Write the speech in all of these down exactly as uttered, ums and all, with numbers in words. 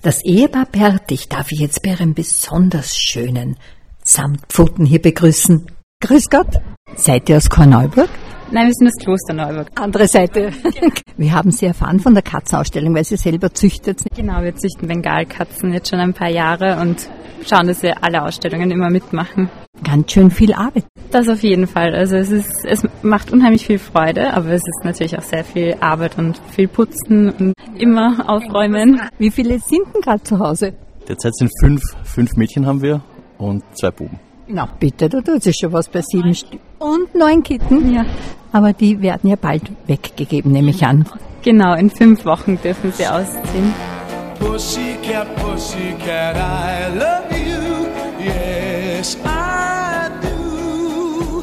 Das Ehepaar Pertig darf ich jetzt bei ihrem besonders schönen Samtpfoten hier begrüßen. Grüß Gott. Seid ihr aus Korneuburg? Nein, wir sind aus Klosterneuburg. Andere Seite. Wir haben Sie erfahren von der Katzenausstellung, weil Sie selber züchtet. Genau, wir züchten Bengalkatzen jetzt schon ein paar Jahre und schauen, dass wir alle Ausstellungen immer mitmachen. Ganz schön viel Arbeit. Das auf jeden Fall. Also es ist, es macht unheimlich viel Freude, aber es ist natürlich auch sehr viel Arbeit und viel Putzen und immer aufräumen. Wie viele sind denn gerade zu Hause? Derzeit sind fünf, fünf Mädchen haben wir und zwei Buben. Na bitte, da tut sich schon was bei sieben Stück. Und neun Kitten. Ja. Aber die werden ja bald weggegeben, nehme ich an. Genau, in fünf Wochen dürfen sie ausziehen. Pussycat, Pussycat, I love you, yes I do.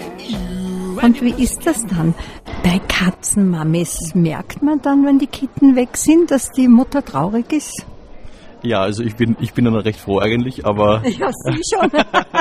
You Und wie ist das dann bei Katzenmamis? Merkt man dann, wenn die Kitten weg sind, dass die Mutter traurig ist? Ja, also ich bin ich bin dann recht froh eigentlich, aber... Ja, Sie schon.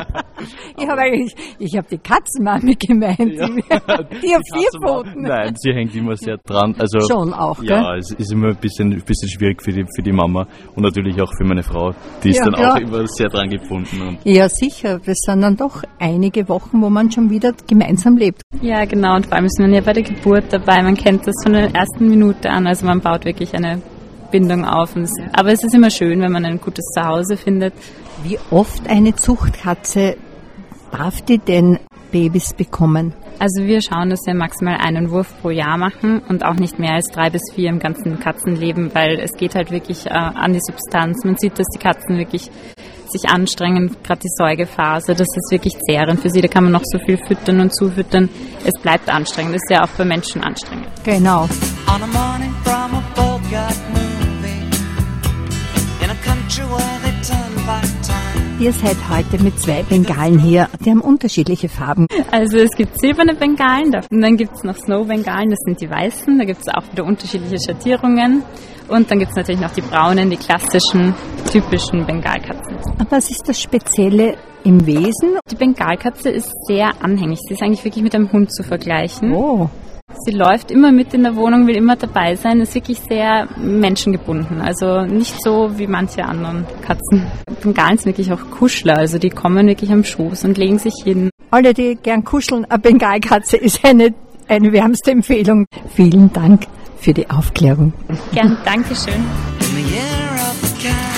ich habe eigentlich, ich habe die Katzenmami gemeint, Ja. die, die auf vier Pfoten. Nein, sie hängt immer sehr dran. Also Schon auch, ja, gell? es ist immer ein bisschen, ein bisschen schwierig für die, für die Mama und natürlich auch für meine Frau. Die ist Ja, dann klar. auch immer sehr dran gebunden. Und Ja, sicher. Das sind dann doch einige Wochen, wo man schon wieder gemeinsam lebt. Ja, genau. Und vor allem ist man ja bei der Geburt dabei. Man kennt das von der ersten Minute an. Also man baut wirklich eine Bindung auf. Und es, aber es ist immer schön, wenn man ein gutes Zuhause findet. Wie oft eine Zuchtkatze darf die denn Babys bekommen? Also wir schauen, dass wir maximal einen Wurf pro Jahr machen und auch nicht mehr als drei bis vier im ganzen Katzenleben, weil es geht halt wirklich äh, an die Substanz. Man sieht, dass die Katzen wirklich sich anstrengen, gerade die Säugephase, das ist wirklich zehrend für sie. Da kann man noch so viel füttern und zufüttern. Es bleibt anstrengend. Das ist ja auch für Menschen anstrengend. Genau. On a morning from a Bogart movie, in a country where they turn back time. Ihr seid heute mit zwei Bengalen hier. Die haben unterschiedliche Farben. Also es gibt silberne Bengalen und dann gibt es noch Snow-Bengalen, das sind die weißen. Da gibt es auch wieder unterschiedliche Schattierungen. Und dann gibt es natürlich noch die braunen, die klassischen, typischen Bengalkatzen. Aber was ist das Spezielle im Wesen? Die Bengalkatze ist sehr anhänglich. Sie ist eigentlich wirklich mit einem Hund zu vergleichen. Oh, Sie läuft immer mit in der Wohnung, will immer dabei sein, ist wirklich sehr menschengebunden. Also nicht so wie manche anderen Katzen. Bengalen sind wirklich auch Kuschler, also die kommen wirklich am Schoß und legen sich hin. alle, die gern kuscheln, eine Bengalkatze ist eine, eine wärmste Empfehlung. Vielen Dank für die Aufklärung. Gern, Dankeschön. In the year of the cat.